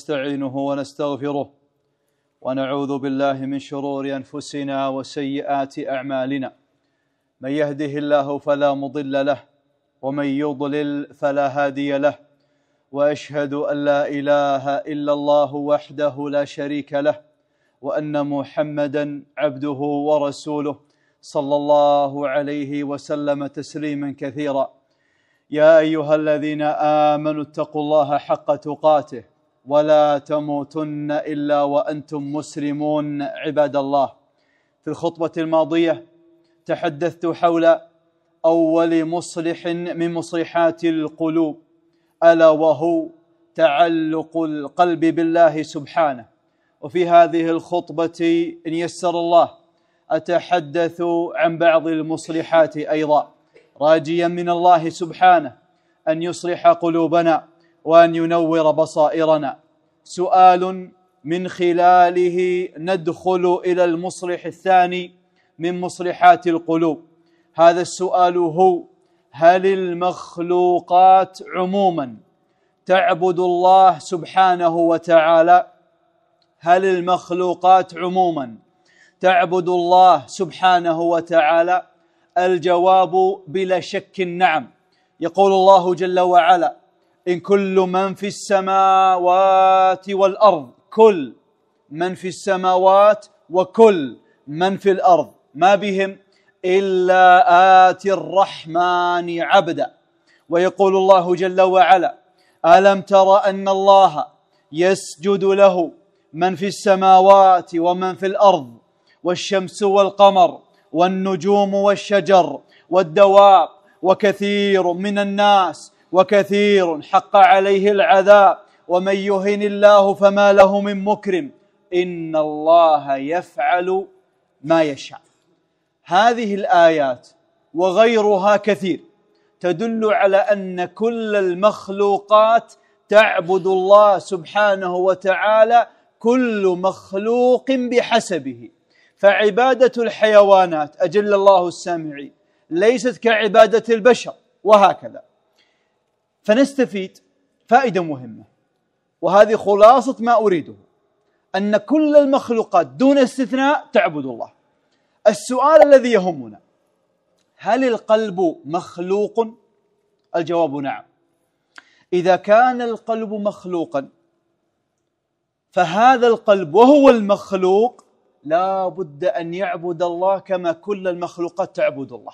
ونستعينه ونستغفره ونعوذ بالله من شرور أنفسنا وسيئات أعمالنا. من يهده الله فلا مضل له ومن يضلل فلا هادي له، وأشهد أن لا إله إلا الله وحده لا شريك له، وأن محمدا عبده ورسوله صلى الله عليه وسلم تسليما كثيرا. يا أيها الذين آمنوا اتقوا الله حق تقاته ولا تموتن إلا وأنتم مسلمون. عباد الله، في الخطبة الماضية تحدثت حول أول مصلح من مصلحات القلوب، ألا وهو تعلق القلب بالله سبحانه. وفي هذه الخطبة إن يسر الله أتحدث عن بعض المصلحات أيضا، راجيا من الله سبحانه أن يصلح قلوبنا وأن ينور بصائرنا. سؤال من خلاله ندخل إلى المصلح الثاني من مصلحات القلوب. هذا السؤال هو: هل المخلوقات عموما تعبد الله سبحانه وتعالى؟ هل المخلوقات عموما تعبد الله سبحانه وتعالى؟ الجواب بلا شك نعم. يقول الله جل وعلا: إن كل من في السماوات والأرض، كل من في السماوات وكل من في الأرض ما بهم إلا آتي الرحمن عبدا. ويقول الله جل وعلا: ألم تر أن الله يسجد له من في السماوات ومن في الأرض، والشمس والقمر والنجوم والشجر والدواب وكثير من الناس وكثير حق عليه العذاب، ومن يهن الله فما له من مكرم، إن الله يفعل ما يشاء. هذه الآيات وغيرها كثير تدل على أن كل المخلوقات تعبد الله سبحانه وتعالى، كل مخلوق بحسبه. فعبادة الحيوانات أجل الله السامعين ليست كعبادة البشر، وهكذا. فنستفيد فائدة مهمة، وهذه خلاصة ما أريده، أن كل المخلوقات دون استثناء تعبد الله. السؤال الذي يهمنا: هل القلب مخلوق؟ الجواب نعم. إذا كان القلب مخلوقا فهذا القلب وهو المخلوق لا بد أن يعبد الله كما كل المخلوقات تعبد الله.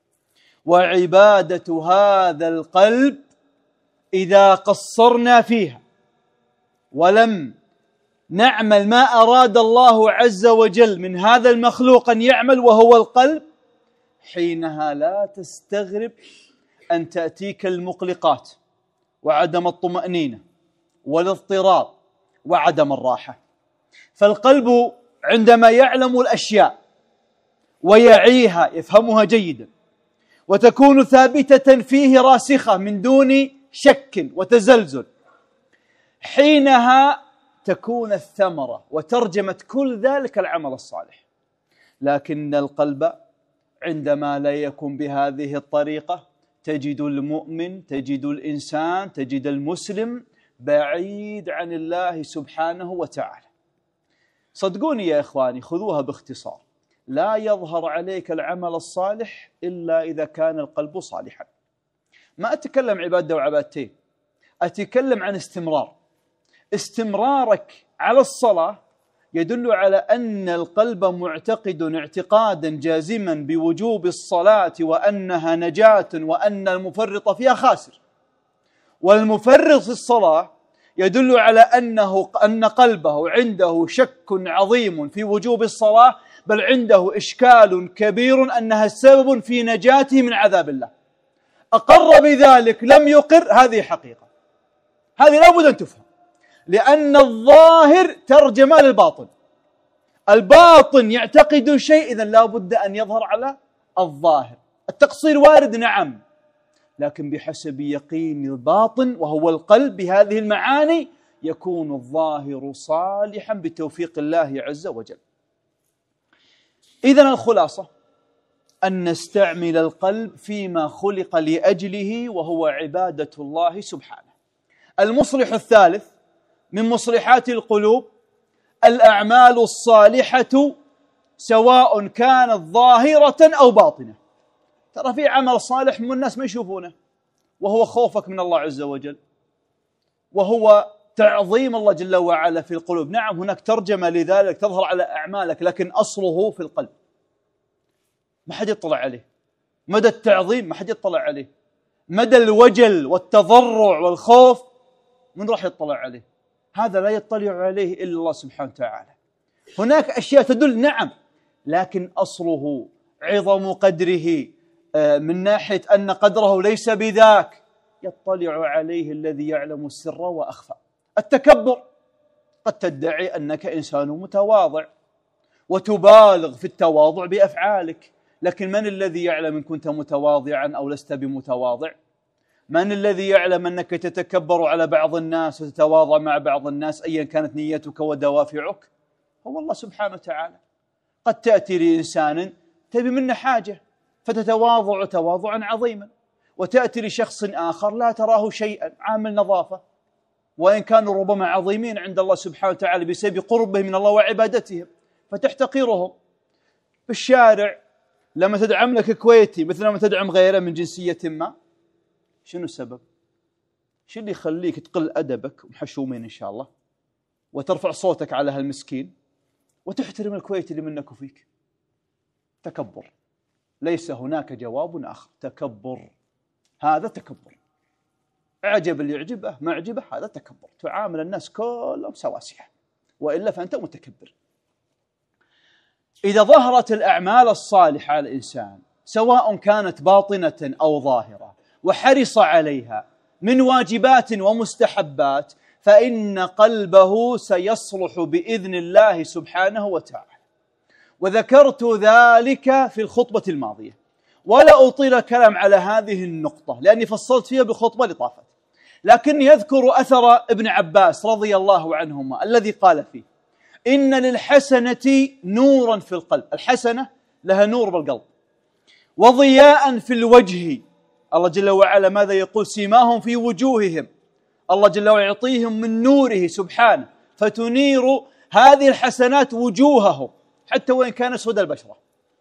وعبادة هذا القلب إذا قصرنا فيها ولم نعمل ما أراد الله عز وجل من هذا المخلوق أن يعمل وهو القلب، حينها لا تستغرب أن تأتيك المقلقات وعدم الطمأنينة والاضطراب وعدم الراحة. فالقلب عندما يعلم الأشياء ويعيها يفهمها جيدا وتكون ثابتة فيه راسخة من دون شك وتزلزل، حينها تكون الثمرة وترجمة كل ذلك العمل الصالح. لكن القلب عندما لا يكون بهذه الطريقة تجد المؤمن، تجد الإنسان، تجد المسلم بعيد عن الله سبحانه وتعالى. صدقوني يا إخواني، خذوها باختصار، لا يظهر عليك العمل الصالح إلا إذا كان القلب صالحا. ما أتكلم عبادة وعبادتين، أتكلم عن استمرار. استمرارك على الصلاة يدل على أن القلب معتقد اعتقادا جازما بوجوب الصلاة وأنها نجاة وأن المفرط فيها خاسر. والمفرط في الصلاة يدل على أن قلبه عنده شك عظيم في وجوب الصلاة، بل عنده إشكال كبير أنها السبب في نجاته من عذاب الله. أقر بذلك لم يقر، هذه حقيقة، هذه لابد أن تفهم، لأن الظاهر ترجمة للباطن. الباطن يعتقد شيء، إذن لابد أن يظهر على الظاهر. التقصير وارد نعم، لكن بحسب يقين الباطن وهو القلب بهذه المعاني يكون الظاهر صالحا بتوفيق الله عز وجل. إذن الخلاصة أن نستعمل القلب فيما خلق لأجله وهو عبادة الله سبحانه. المصلح الثالث من مصلحات القلوب الأعمال الصالحة سواء كانت ظاهرة أو باطنة. ترى في عمل صالح من الناس ما يشوفونه، وهو خوفك من الله عز وجل، وهو تعظيم الله جل وعلا في القلوب. نعم هناك ترجمة لذلك تظهر على أعمالك، لكن أصله في القلب، ما حد يطلع عليه. مدى التعظيم ما حد يطلع عليه، مدى الوجل والتضرع والخوف من راح يطلع عليه؟ هذا لا يطلع عليه إلا الله سبحانه وتعالى. هناك أشياء تدل نعم، لكن أصله عظم قدره من ناحية أن قدره ليس بذاك، يطلع عليه الذي يعلم السر وأخفى. التكبر، قد تدعي أنك إنسان متواضع وتبالغ في التواضع بأفعالك، لكن من الذي يعلم إن كنت متواضعا أو لست بمتواضع؟ من الذي يعلم أنك تتكبر على بعض الناس وتتواضع مع بعض الناس أيا كانت نيتك ودوافعك؟ هو الله سبحانه وتعالى. قد تأتي لإنسان تبي منه حاجة فتتواضع تواضعا عظيما، وتأتي لشخص آخر لا تراه شيئا، عامل نظافة، وإن كانوا ربما عظيمين عند الله سبحانه وتعالى بسبب قربهم من الله وعبادتهم، فتحتقرهم. في الشارع لما تدعم لك كويتي مثل ما تدعم غيره من جنسية ما، شنو السبب؟ شو اللي يخليك تقل أدبك ومحشومين إن شاء الله وترفع صوتك على هالمسكين وتحترم الكويتي اللي منك وفيك؟ تكبر، ليس هناك جواب آخر. تكبر، هذا تكبر. أعجب اللي يعجبه، ما عجبه، هذا تكبر. تعامل الناس كلهم سواسية، وإلا فأنت متكبر. إذا ظهرت الأعمال الصالحة على الإنسان سواء كانت باطنة أو ظاهرة وحرص عليها من واجبات ومستحبات، فإن قلبه سيصلح بإذن الله سبحانه وتعالى. وذكرت ذلك في الخطبة الماضية، ولا أطيل الكلام على هذه النقطة لأني فصلت فيها بالخطبة اللي طافت، لكني أذكر أثر ابن عباس رضي الله عنهما الذي قال فيه: إن للحسنة نورا في القلب. الحسنة لها نور بالقلب، وضياء في الوجه. الله جل وعلا ماذا يقول؟ سيماهم في وجوههم. الله جل وعلا يعطيهم من نوره سبحانه، فتنير هذه الحسنات وجوههم حتى وإن كان سود البشرة.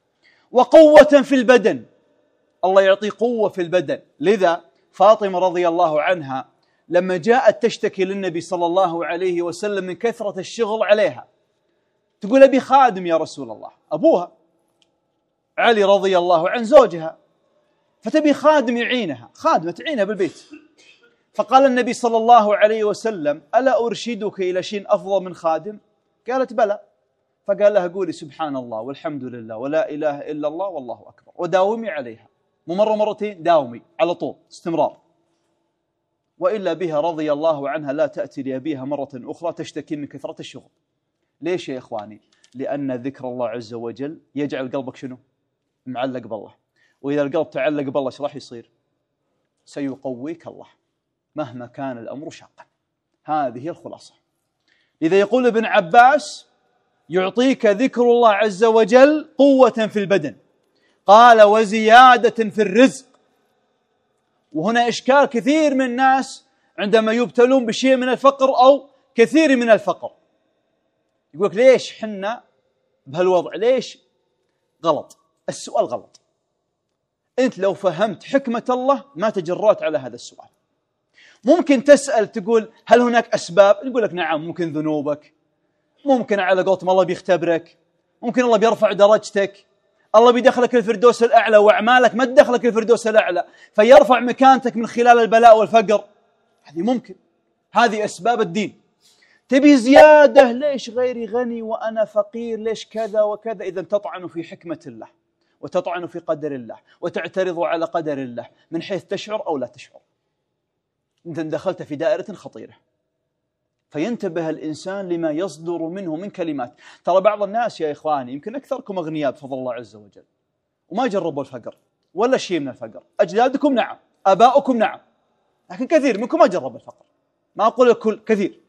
وقوة في البدن، الله يعطي قوة في البدن. لذا فاطمة رضي الله عنها لما جاءت تشتكي للنبي صلى الله عليه وسلم من كثرة الشغل عليها، تقول: أبي خادم يا رسول الله. أبوها علي رضي الله عنه زوجها، فتبي خادم يعينها، خادمة تعينها بالبيت. فقال النبي صلى الله عليه وسلم: ألا أرشدك إلى شيء أفضل من خادم؟ قالت: بلى. فقال لها: قولي سبحان الله والحمد لله ولا إله إلا الله والله أكبر، وداومي عليها، مو مرة مرتين، داومي على طول استمرار. وإلا بها رضي الله عنها لا تأتي لأبيها مرة أخرى تشتكي من كثرة الشغل. ليش يا إخواني؟ لأن ذكر الله عز وجل يجعل قلبك شنو؟ معلق بالله. وإذا القلب تعلق بالله ايش راح يصير؟ سيقويك الله مهما كان الأمر شاقا. هذه الخلاصة. إذا يقول ابن عباس: يعطيك ذكر الله عز وجل قوة في البدن، قال: وزيادة في الرزق. وهنا إشكال كثير من الناس عندما يبتلون بشيء من الفقر أو كثير من الفقر، يقولك: ليش حنا بهالوضع؟ ليش؟ غلط، السؤال غلط. أنت لو فهمت حكمة الله ما تجرأت على هذا السؤال. ممكن تسأل تقول: هل هناك أسباب؟ نقول لك: نعم، ممكن ذنوبك، ممكن على قولتهم الله بيختبرك، ممكن الله بيرفع درجتك، الله بيدخلك الفردوس الأعلى وأعمالك ما تدخلك الفردوس الأعلى فيرفع مكانتك من خلال البلاء والفقر. هذه ممكن، هذه أسباب الدين. تبي زيادة، ليش غيري غني وأنا فقير؟ ليش كذا وكذا؟ إذن تطعن في حكمة الله وتطعن في قدر الله وتعترض على قدر الله من حيث تشعر أو لا تشعر. أنت دخلت في دائرة خطيرة، فينتبه الإنسان لما يصدر منه من كلمات. ترى بعض الناس يا إخواني يمكن أكثركم أغنياء بفضل الله عز وجل وما جربوا الفقر ولا شيء من الفقر. أجدادكم نعم، آباؤكم نعم، لكن كثير منكم ما جرب الفقر. ما أقول الكل، كثير.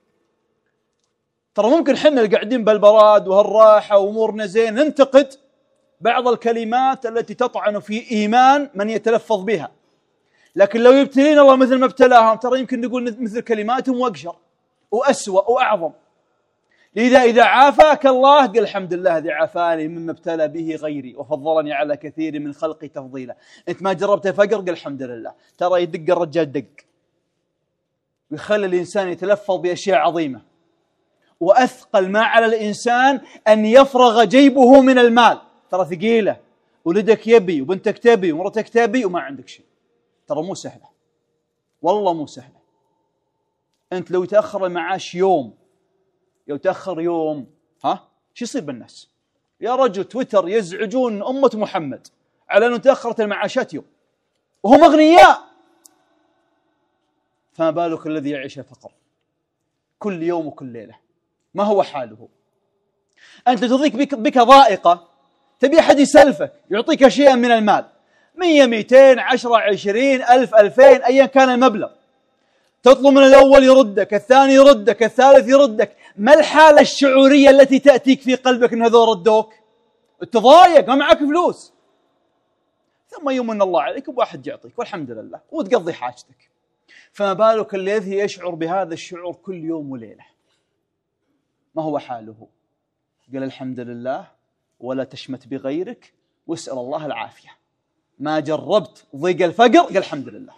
ترى ممكن حنا اللي قاعدين بالبراد وهالراحة وأمورنا زين ننتقد بعض الكلمات التي تطعن في إيمان من يتلفظ بها، لكن لو يبتلين الله مثل ما ابتلاهم ترى يمكن نقول مثل كلماتهم وأقشر. وأسوأ وأعظم. لذا إذا عافاك الله قل الحمد لله الذي عافاني مما ابتلى به غيري وفضلني على كثير من خلقي تفضيلا. أنت ما جربت فقر قل الحمد لله. ترى يدق الرجال دق ويخلي الإنسان يتلفظ بأشياء عظيمة. وأثقل ما على الإنسان أن يفرغ جيبه من المال. ترى ثقيلة، ولدك يبي وبنتك تبي ومرتك تبي وما عندك شيء. ترى مو سهلة، والله مو سهلة. أنت لو يتأخر المعاش يوم، لو تأخر يوم، شو يصير بالناس؟ يا رجل تويتر يزعجون أمة محمد على أنه تأخرت المعاشات يوم وهم أغنياء، فما بالك الذي يعيش الفقر كل يوم وكل ليلة؟ ما هو حاله؟ أنت تضيق بك ضائقة، تبي أحد يسلفك يعطيك شيئا من المال، 100 200 10 20 1000 2000 أيا كان المبلغ، تطلب من الأول يردك، الثاني يردك، الثالث يردك. ما الحالة الشعورية التي تأتيك في قلبك أن هذول ردوك؟ تضايق، ما معك فلوس، ثم يمن الله عليك بواحد يعطيك والحمد لله وتقضي حاجتك. فما بالك الذي يشعر بهذا الشعور كل يوم وليلة؟ ما هو حاله؟ قال الحمد لله ولا تشمت بغيرك واسأل الله العافية. ما جربت ضيق الفقر قال الحمد لله.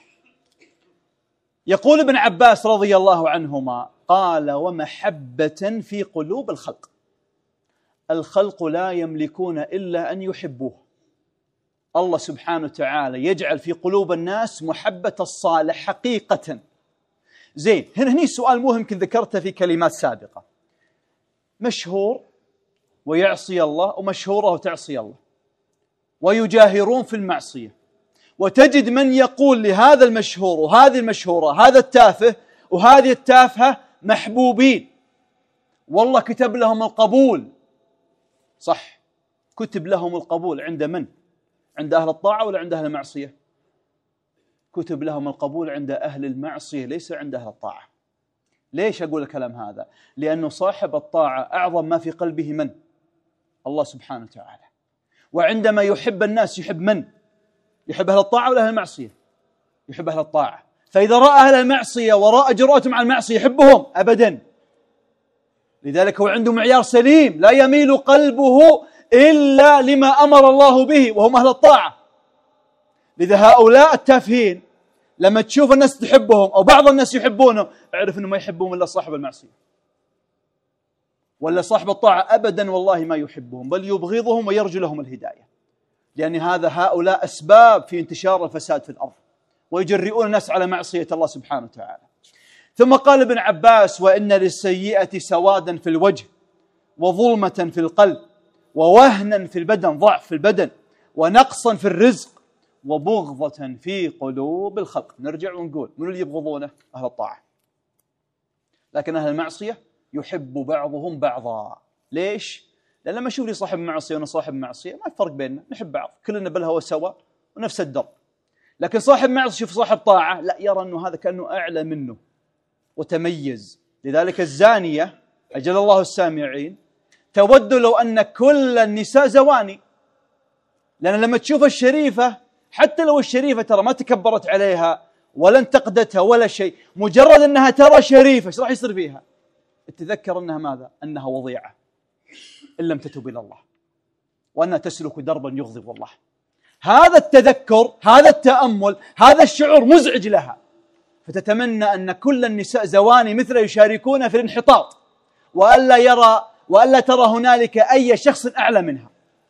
يقول ابن عباس رضي الله عنهما قال ومحبة في قلوب الخلق. الخلق لا يملكون إلا أن يحبوه. الله سبحانه وتعالى يجعل في قلوب الناس محبة الصالح حقيقة. زين، هنا سؤال مهم يمكن ذكرته في كلمات سابقة. مشهور ويعصي الله، ومشهورة وتعصي الله، ويجاهرون في المعصية، وتجد من يقول لهذا المشهور وهذه المشهورة هذا التافه وهذه التافهة محبوبين، والله كتب لهم القبول. صح، كتب لهم القبول عند من؟ عند أهل الطاعة ولا عند أهل المعصية؟ كتب لهم القبول عند أهل المعصية ليس عند أهل الطاعة. ليش أقول الكلام هذا؟ لأنه صاحب الطاعة أعظم ما في قلبه من؟ الله سبحانه وتعالى. وعندما يحب الناس يحب من؟ يحب أهل الطاعة ولا أهل المعصية؟ يحب أهل الطاعة. فإذا رأى أهل المعصية وراء جرأتهم على المعصية يحبهم أبدا. لذلك هو عنده معيار سليم، لا يميل قلبه إلا لما أمر الله به وهم أهل الطاعة. لذا هؤلاء التافهين لما تشوف الناس تحبهم أو بعض الناس يحبونهم اعرف أنه ما يحبهم إلا صاحب المعصية، ولا صاحب الطاعة أبدا والله ما يحبهم، بل يبغضهم ويرجو لهم الهداية. لأن هؤلاء أسباب في انتشار الفساد في الأرض ويجرئون الناس على معصية الله سبحانه وتعالى. ثم قال ابن عباس وإن للسيئة سوادا في الوجه وظلمة في القلب ووهنا في البدن، ضعف في البدن، ونقصا في الرزق، وبغضة في قلوب الخلق. نرجع ونقول من اللي يبغضونه؟ أهل الطاعة. لكن أهل المعصية يحب بعضهم بعضا. ليش؟ لأن لما أشوف لي صاحب معصية وأنا صاحب معصية ما الفرق بيننا، نحب بعض، كلنا بالهوى سوا ونفس الدرب. لكن صاحب معصية شوف صاحب طاعة لا، يرى أنه هذا كأنه أعلى منه وتميز. لذلك الزانية أجل الله السامعين تود لو أن كل النساء زواني، لأن لما تشوف الشريفة حتى لو الشريفة ترى ما تكبرت عليها ولا انتقدتها ولا شيء، مجرد أنها ترى شريفة ايش راح يصير فيها؟ تتذكر أنها ماذا؟ أنها وضيعة إن لم تتوب إلى الله، وأنها تسلك دربا يغضب الله. هذا التذكر، هذا التأمل، هذا الشعور مزعج لها، فتتمنى أن كل النساء زواني مثل يشاركون في الانحطاط، وألا ترى هنالك أي شخص أعلى منها.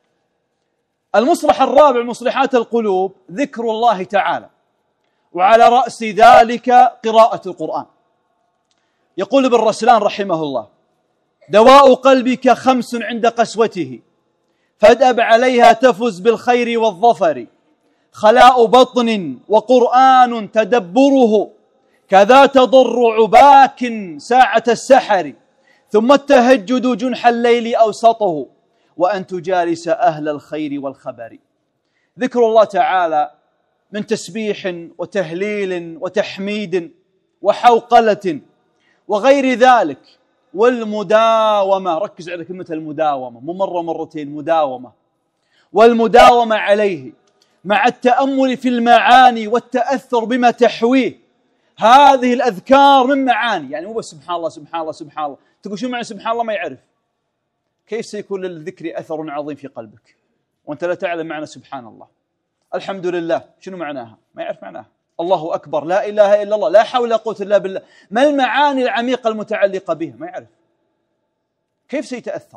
المصلح الرابع مصلحات القلوب ذكر الله تعالى، وعلى رأس ذلك قراءة القرآن. يقول ابن رسلان رحمه الله دواء قلبك 5 عند قسوته فادأب عليها تفز بالخير والظفر، خلاء بطن وقرآن تدبره، كذا تضر عباك ساعة السحر، ثم التهجد جنح الليل أوسطه، وأن تجالس أهل الخير والخبر. ذكر الله تعالى من تسبيح وتهليل وتحميد وحوقلة وغير ذلك، والمداومة، ركز على كلمة المداومة، مو مرة مرتين، مداومة، والمداومة عليه مع التأمل في المعاني والتأثر بما تحويه هذه الأذكار من معاني، يعني مو بس سبحان الله سبحان الله سبحان الله، تقول شو معنى سبحان الله ما يعرف، كيف سيكون للذكر أثر عظيم في قلبك وأنت لا تعلم معنى سبحان الله؟ الحمد لله شنو معناها؟ ما يعرف معناها. الله أكبر، لا إله إلا الله، لا حول ولا قوة إلا بالله، ما المعاني العميقة المتعلقة بها؟ ما يعرف، كيف سيتأثر؟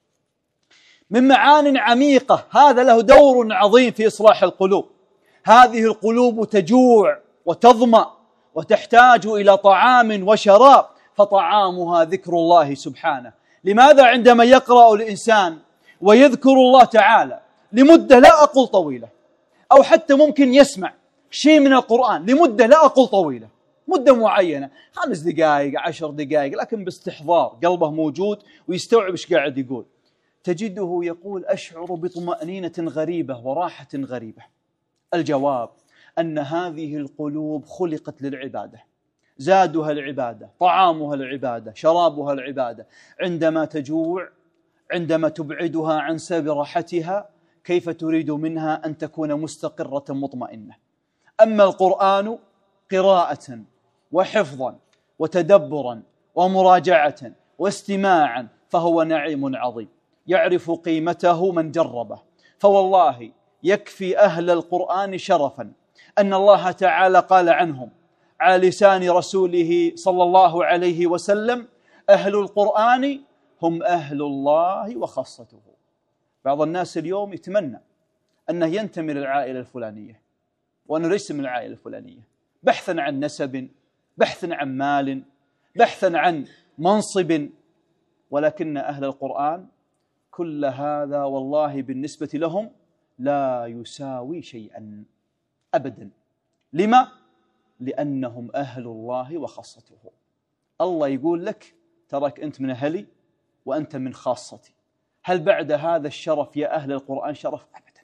من معان عميقة، هذا له دور عظيم في إصلاح القلوب. هذه القلوب تجوع وتظمأ وتحتاج إلى طعام وشراب، فطعامها ذكر الله سبحانه. لماذا عندما يقرأ الإنسان ويذكر الله تعالى لمدة لا أقول طويلة، أو حتى ممكن يسمع شيء من القرآن لمدة لا أقول طويلة، مدة معينة 5 دقائق 10 دقائق، لكن باستحضار قلبه موجود ويستوعب إيش قاعد يقول، تجده يقول أشعر بطمأنينة غريبة وراحة غريبة. الجواب أن هذه القلوب خلقت للعبادة، زادها العبادة، طعامها العبادة، شرابها العبادة. عندما تجوع، عندما تبعدها عن سبب راحتها، كيف تريد منها أن تكون مستقرة مطمئنة؟ أما القرآن قراءة وحفظا وتدبرا ومراجعة واستماعا فهو نعيم عظيم، يعرف قيمته من جربه. فوالله يكفي أهل القرآن شرفا أن الله تعالى قال عنهم على لسان رسوله صلى الله عليه وسلم: أهل القرآن هم أهل الله وخاصته. بعض الناس اليوم يتمنى أنه ينتمي للعائلة الفلانية وأنه ليس من العائلة الفلانية، بحثا عن نسب، بحثا عن مال، بحثا عن منصب، ولكن أهل القرآن كل هذا والله بالنسبة لهم لا يساوي شيئا أبدا. لما؟ لأنهم أهل الله وخاصته. الله يقول لك تراك أنت من أهلي وأنت من خاصتي. هل بعد هذا الشرف يا أهل القرآن شرف؟ أبدا.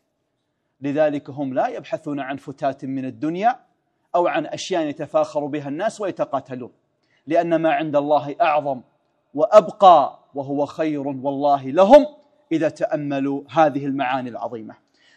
لذلك هم لا يبحثون عن فتات من الدنيا أو عن أشياء يتفاخر بها الناس ويتقاتلون، لأن ما عند الله أعظم وأبقى وهو خير والله لهم إذا تأملوا هذه المعاني العظيمة.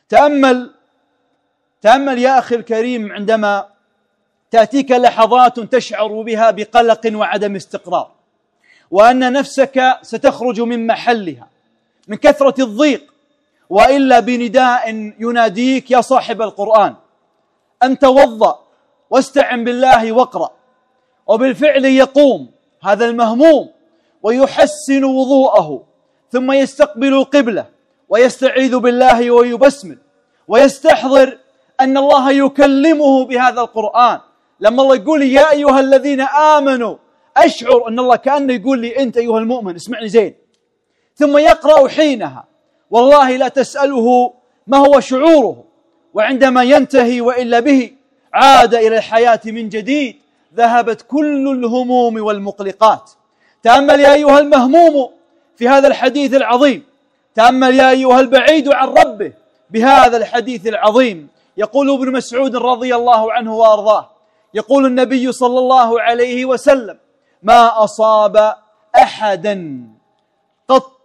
تأمل يا أخي الكريم عندما تأتيك لحظات تشعر بها بقلق وعدم استقرار، وأن نفسك ستخرج من محلها من كثرة الضيق، وإلا بنداء يناديك: يا صاحب القرآن أن توضأ واستعن بالله واقرأ. وبالفعل يقوم هذا المهموم ويحسن وضوءه، ثم يستقبل القبلة ويستعيذ بالله ويبسمل ويستحضر أن الله يكلمه بهذا القرآن. لما الله يقول يا أيها الذين آمنوا، أشعر أن الله كأنه يقول لي أنت أيها المؤمن اسمعني زين. ثم يقرأ حينها، والله لا تسأله ما هو شعوره، وعندما ينتهي وإلا به عاد إلى الحياة من جديد، ذهبت كل الهموم والمقلقات. تأمل يا أيها المهموم في هذا الحديث العظيم، تأمل يا أيها البعيد عن ربه بهذا الحديث العظيم. يقول ابن مسعود رضي الله عنه وأرضاه، يقول النبي صلى الله عليه وسلم: ما أصاب أحدا قط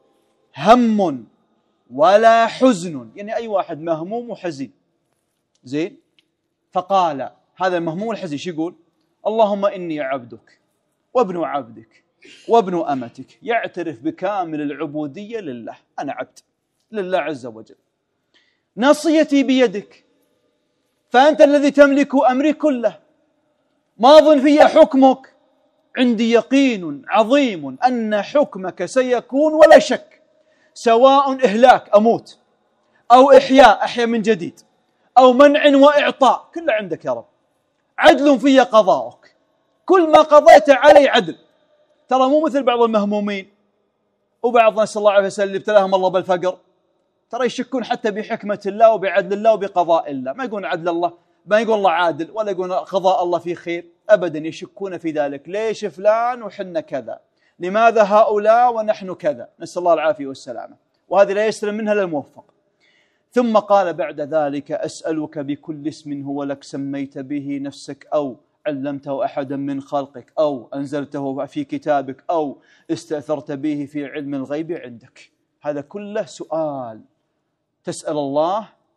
هم ولا حزن، يعني أي واحد مهموم وحزين زين، فقال هذا المهموم والحزين شو يقول؟ اللهم إني عبدك وابن عبدك وابن أمتك، يعترف بكامل العبودية لله، أنا عبد لله عز وجل، ناصيتي بيدك، فأنت الذي تملك أمري كله، ماض في حكمك، عندي يقين عظيم أن حكمك سيكون ولا شك، سواء إهلاك أموت أو إحياء أحيا من جديد أو منع وإعطاء، كله عندك يا رب، عدل في قضاءك، كل ما قضيت علي عدل. ترى مو مثل بعض المهمومين وبعض ناس الله عليه وسلم ابتلاهم الله بالفقر، ترى يشكون حتى بحكمة الله وبعدل الله وبقضاء الله، ما يقول عدل الله، ما يقول الله عادل، ولا يقول قضاء الله في خير، أبدا يشكون في ذلك. ليش فلان وحنا كذا؟ لماذا هؤلاء ونحن كذا؟ نسأل الله العافية والسلامة، وهذه لا يسلم منها للموفق. ثم قال بعد ذلك: أسألك بكل اسم هو لك سميت به نفسك أو علمته أحدا من خلقك أو أنزلته في كتابك أو استأثرت به في علم الغيب عندك. هذا كله سؤال تسأل الله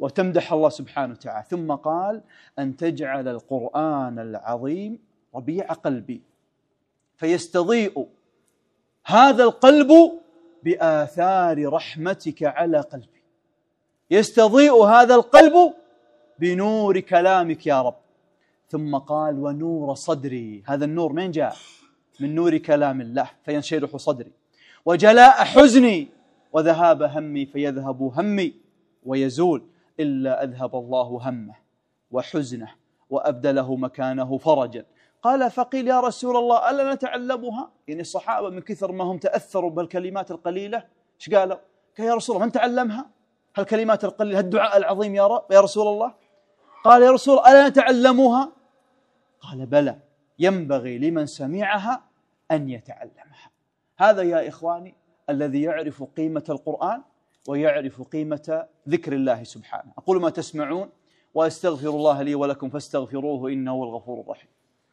وتمدح الله سبحانه وتعالى. ثم قال: أن تجعل القرآن العظيم ربيع قلبي، فيستضيء هذا القلب بآثار رحمتك على قلبي. يستضيء هذا القلب بنور كلامك يا رب. ثم قال: ونور صدري. هذا النور من جاء؟ من نور كلام الله، فينشرح صدري. وجلاء حزني وذهاب همي، فيذهب همي ويزول، إلا أذهب الله همه وحزنه وأبدله مكانه فرجا. قال: فقيل: يا رسول الله ألا نتعلمها؟ يعني الصحابة من كثر ما هم تأثروا بالكلمات القليلة، ايش قالوا؟ قال: يا رسول الله من تعلمها؟ هالكلمات القليلة، هالدعاء العظيم يا رسول الله. قال: يا رسول الله ألا نتعلمها؟ قال: بلى، ينبغي لمن سمعها أن يتعلمها. هذا يا إخواني الذي يعرف قيمة القرآن ويعرف قيمة ذكر الله سبحانه. أقول ما تسمعون وأستغفر الله لي ولكم فاستغفروه إنه هو الغفور الرحيم.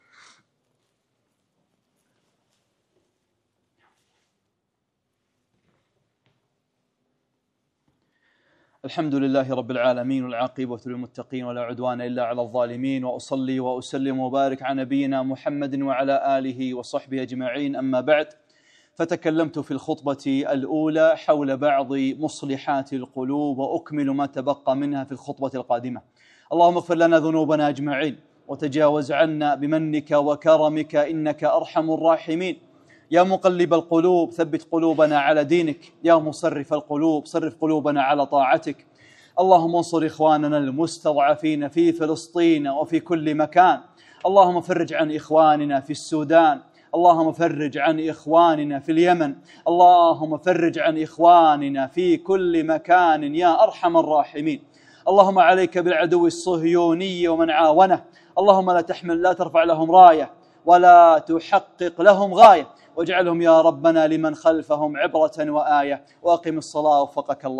الحمد لله رب العالمين، والعاقبة للمتقين ولا عدوان إلا على الظالمين، وأصلي وأسلم وبارك على نبينا محمد وعلى آله وصحبه أجمعين. أما بعد، فتكلمت في الخطبة الأولى حول بعض مصلحات القلوب، وأكمل ما تبقى منها في الخطبة القادمة. اللهم اغفر لنا ذنوبنا أجمعين، وتجاوز عنا بمنك وكرمك إنك أرحم الراحمين. يا مقلب القلوب ثبت قلوبنا على دينك، يا مصرف القلوب صرف قلوبنا على طاعتك. اللهم انصر إخواننا المستضعفين في فلسطين وفي كل مكان. اللهم فرج عن إخواننا في السودان، اللهم فرج عن إخواننا في اليمن، اللهم فرج عن إخواننا في كل مكان يا أرحم الراحمين. اللهم عليك بالعدو الصهيوني ومن عاونه. اللهم لا ترفع لهم راية ولا تحقق لهم غاية، واجعلهم يا ربنا لمن خلفهم عبرة وآية. وأقم الصلاة وفقك الله.